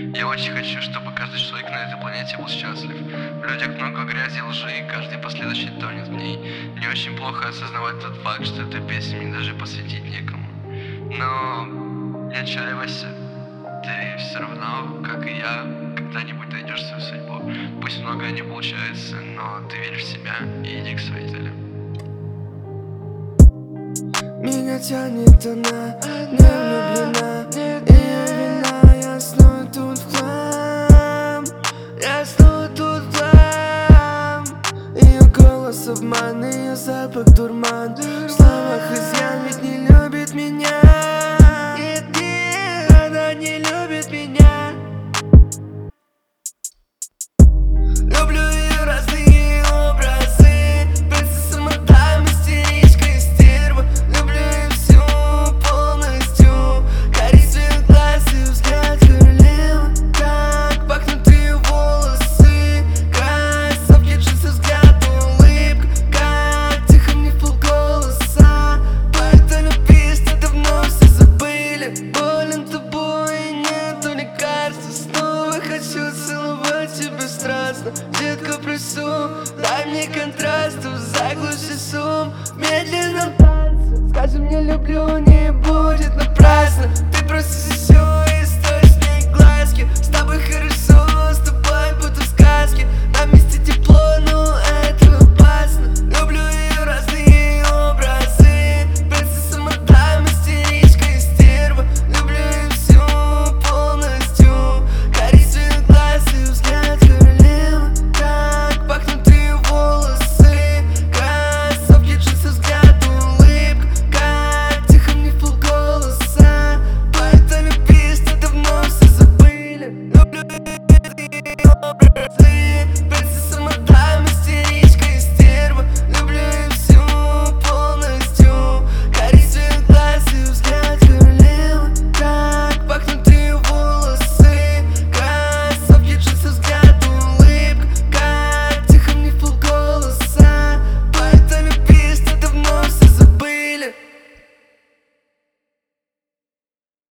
Я очень хочу, чтобы каждый человек на этой планете был счастлив. В людях много грязи и лжи, и каждый последующий тонет в ней. Мне очень плохо осознавать тот факт, что эту песню мне даже посвятить некому. Но не отчаивайся, ты все равно, как и я, когда-нибудь найдешь свою судьбу. Пусть многое не получается, но ты веришь в себя и иди к своей цели. Меня тянет она, не влюблена, ее вина, я снова тут в хлам. Я снова тут в хлам. Ее голос обман, ее запах дурман. В словах изъян, ведь не любит меня.